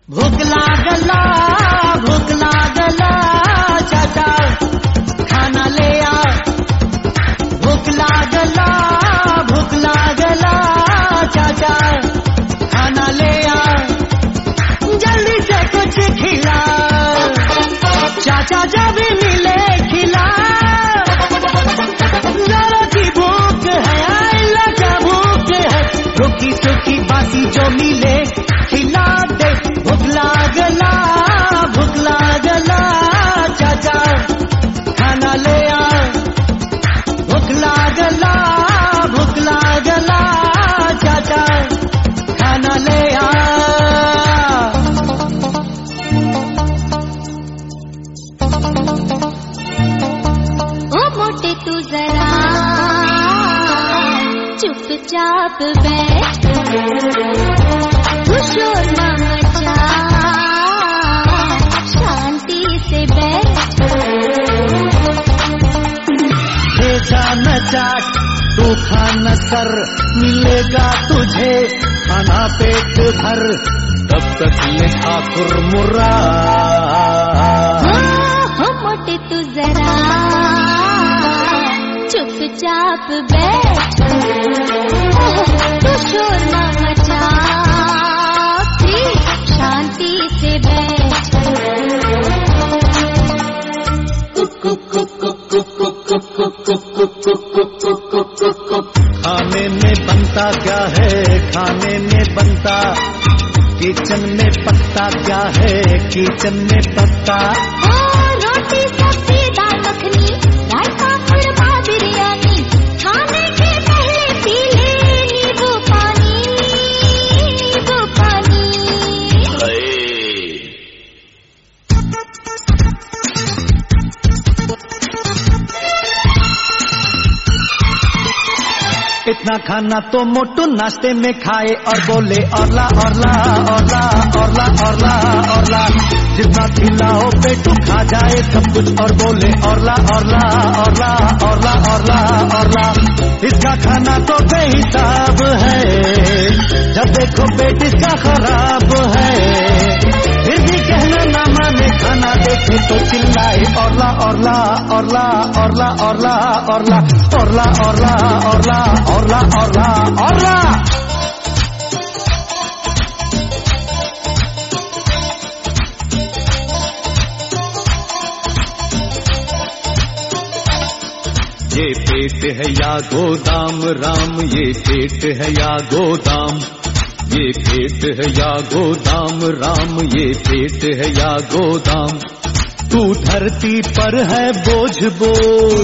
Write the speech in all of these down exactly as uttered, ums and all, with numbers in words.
भूख लागला भूख लागला चाचा खाना ले आ। भूख लागला भूख लागला चाचा खाना ले आ। जल्दी से कुछ खिला चाचा जब मिले खिला। जरा की भूख है अल्लाह क्या भूख है। रुकी सुखी बासी जो मिले खिला दे। भूख लागला भूख लागला चाचा खाना ले आ। भूख लागला भूख लागला चाचा खाना ले आ। ओ मोटे तू जरा चुपचाप बैठ। तू शोर ना मचा शांति से बैठ। भेजा न चाट तू खाना कर मिलेगा तुझे खाना पेट भर। तब तक ये ठाकुर मुर्रा। हो मोटे तू जरा चुपचाप बैठ। तू शोर ना मचा शांति से बैठ। खाने में बनता क्या है खाने में बनता। किचन में पत्ता क्या है किचन में पत्ता। रोटी सब्जी दाल मखनी रायता खुरमा बिरयानी। खाने के पहले पी ले नींबू पानी नींबू पानी। इतना खाना तो मोटू नाश्ते में खाए और बोले औरला औरला औरला औरला औरला औरला। जितना खिलाओ पेटू खा जाए सब कुछ और बोले औरला औरला औरला औरला औरला औरला। इसका खाना तो बेहिसाब है जब देखो पेट इसका खराब है। फिर भी कहना ना माने खाना देखे तो चिल्लाए औरला औरला औरला औरला औरला औरला औरला औरला औरला औरला औरला औरला। ये पेट है या गोदाम राम ये पेट है या गोदाम। ये पेट है या गोदाम राम ये पेट है या गोदाम। तू धरती पर है बोझ बोझ।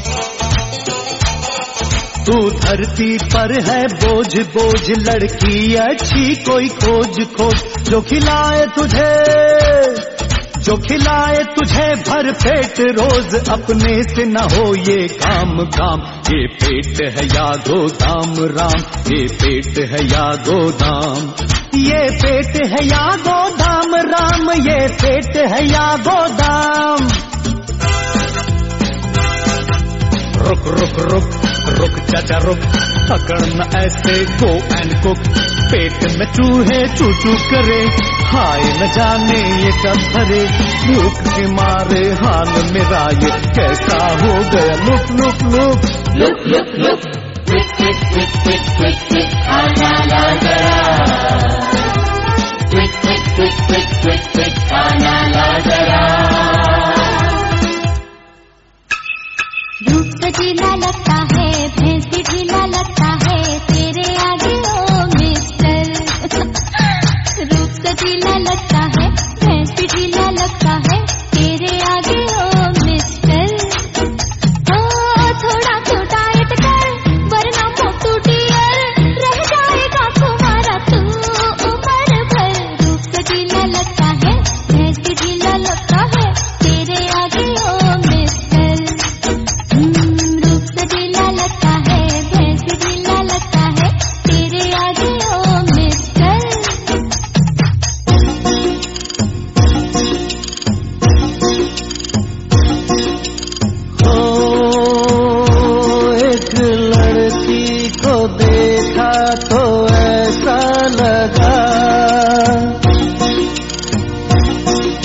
तू धरती पर है बोझ बोझ। लड़की अच्छी कोई खोज खोज जो खिलाए तुझे जो खिलाए तुझे भर पेट रोज। अपने से न हो ये काम काम। ये पेट है या गोदाम राम ये पेट है या गोदाम। ये पेट है या गोदाम राम ये पेट है या गोदाम। रुक रुक रुक रुक चाचा रुक पकड़ना ऐसे गो एंड कुक। पेट में चूहे चू चू करे हाय न जाने ये कब भरे। भूख के मारे हाल मेरा ये कैसा हो गया। Look look look look look look quick quick quick quick quick quick खाना ला जरा। Quick quick quick quick quick quick खाना ला जरा। रूप सजीला लगता है भैंस भी ढीला लगता है तेरे आगे ओ मिस्टर। रूप सजीला लगता है भैंस भी ढीला लगता है तेरे आगे ओ मिस्टर। ओ थोड़ा तो डाइट कर वरना मोटू डियर रह जाएगा तुम्हारा तू उम्र भर। रूप सजीला लगता है भैंस भी ढीला लगता है तेरे आगे ओ मिस्टर। रूप सजीला लगता है भैंस भी ढीला लगता है तेरे आगे ओ मिस्टर।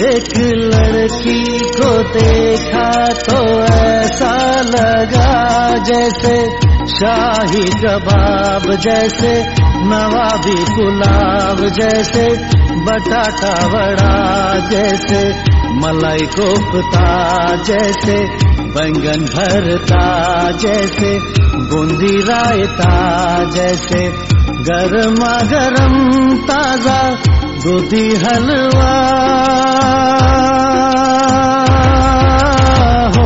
एक लड़की को देखा तो ऐसा लगा जैसे शाही कबाब, जैसे नवाबी पुलाव, जैसे बटाटा वड़ा, जैसे मलाई कोफ्ता, जैसे बैंगन भरता, जैसे बूंदी रायता, जैसे गरमा गरम ताजा दूधी हलवा हो।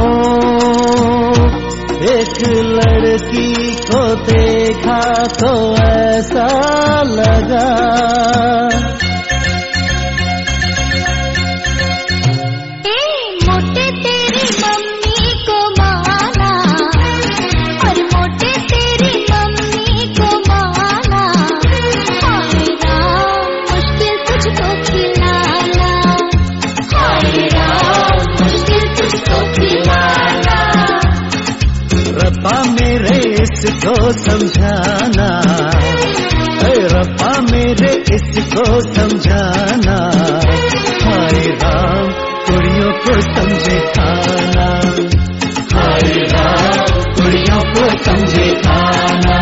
एक लड़की को देखा तो ऐसा लगा रब्बा मेरे इसको समझाना, रब्बा मेरे इसको समझाना, हाय राम कुड़ियों को समझे खाना, हाय राम कुड़ियों को समझे खाना।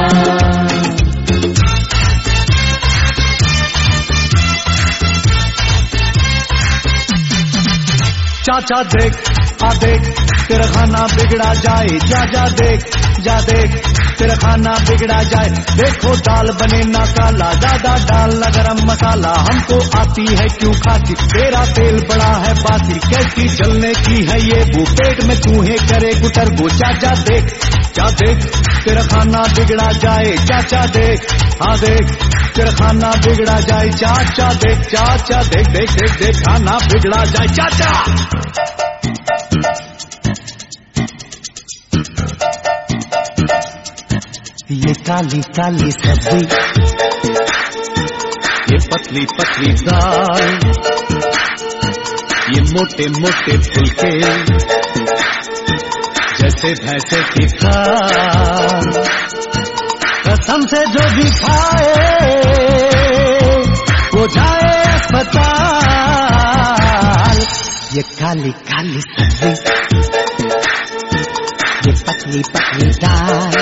चाचा देख आ देख तेरा खाना बिगड़ा जाए, जा जा देख जा देख तेरा खाना बिगड़ा जाए। देखो दाल बने ना काला, ज्यादा डालना गरम मसाला, हमको आती है क्यों खाती, तेरा तेल बड़ा है बासी, कैसी जलने की है ये बू, पेट में चूहे करे गुटर बू। चाचा देख जा देख तेरा खाना बिगड़ा जाए, चाचा देख हाँ देख तेरा खाना बिगड़ा जाए, चाचा देख चाचा देख देख देख देख खाना बिगड़ा जाए चाचा। ये काली काली सब्जी, ये पतली पतली दाल, ये मोटे मोटे फुलके जैसे भैंसे की खाल, कसम से जो भी खाए वो जाए अस्पताल। ये काली काली सब्जी, ये पतली पतली दाल,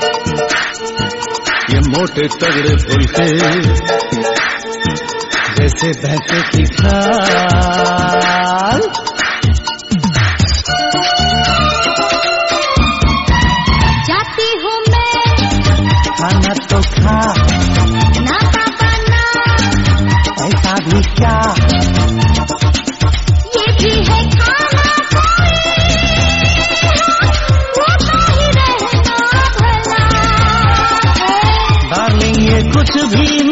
ये मोटे तगड़े फुलके जैसे भैंसे की खाल। जाती हूँ मैं खाना तो खा ना पापा ना, ऐसा भी क्या ये भी है खाना कोई, वो तो ही रहना भला है। डार्लिंग ये कुछ भी